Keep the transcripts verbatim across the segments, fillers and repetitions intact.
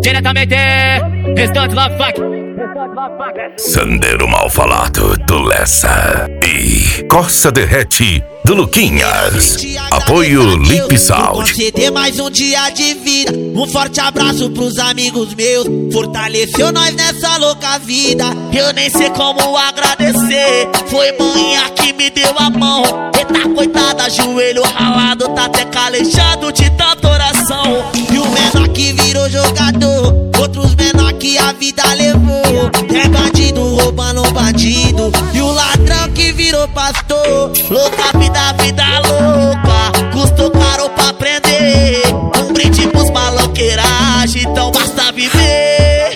diretamente, Restante Love Funk. Sandeiro Mal Falado do Lessa e Costa Derrete do Luquinhas. Apoio Lip Sound. Conceder mais um dia de vida. Um forte abraço pros amigos meus. Fortaleceu nós nessa louca vida. Eu nem sei como agradecer. Foi manhã que me deu a mão. Eita coitada, joelho ralado, tá até calejado de tanta oração. E o menor que virou jogador, outros menor que a vida levou. É bandido roubando bandido, e o ladrão que virou pastor. Louca vida, vida louca, custou caro pra aprender. Um brinde pros maloqueiragem, então basta viver.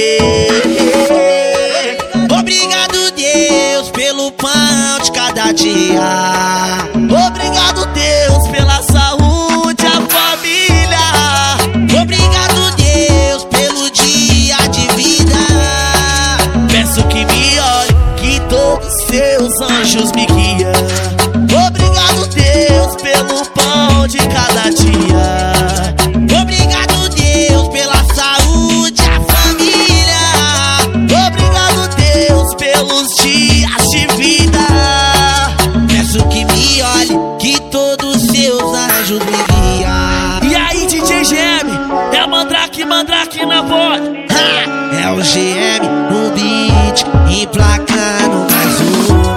Obrigado Deus pelo pão de cada dia. Obrigado Deus pela saúde, a família. Obrigado Deus pelo dia de vida. Peço que me olhe, que todos seus anjos me guiam. Obrigado Deus pelo pão de cada dia. Obrigado Deus pela saúde, a família. Obrigado Deus pelos dias de vida. Peço que me olhe, que todos seus anjos me guiam. E aí D J G M, é Mandrake, Mandrake na voz. Ha! É o G M no beat, emplacando mais uma.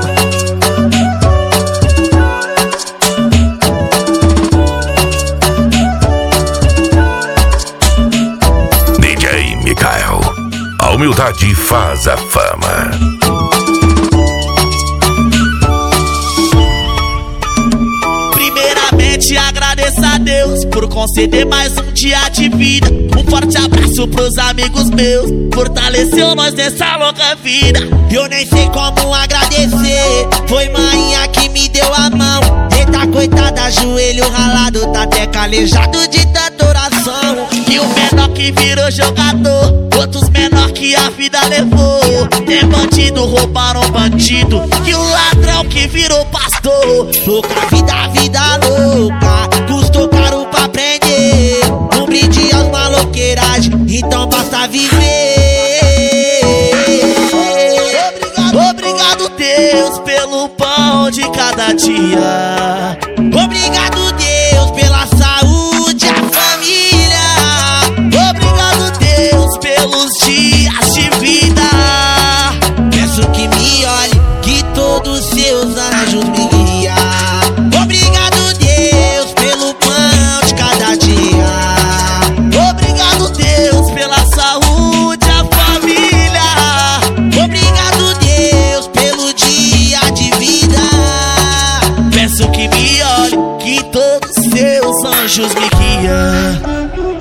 D J Mikael, a humildade faz a fama. Primeiramente agradeço a Deus por conceder mais um dia de vida. Um forte abraço pros amigos meus, fortaleceu nós nessa louca vida. Eu nem sei como agradecer, foi manhã que me deu a mão. Eita coitada, joelho ralado, tá até calejado de tanta oração. E o menor que virou jogador, outros menor que a vida levou. Tem bandido roubaram bandido, e o ladrão que virou pastor. Louca vida, vida louca, custou caro pra aprender. Um brinde aos maloqueiragem, então basta viver. Obrigado, obrigado Deus pelo pão de cada dia. Obrigado Deus pela saúde, a família. Obrigado Deus pelos dias de vida. Peço que me olhe, que todos seus anjos me guiam. Obrigado Deus pelo pão de cada dia. Obrigado Deus pela saúde, a família. Obrigado Deus pelo dia de vida. Peço que me olhe, que todos seus anjos me guiam.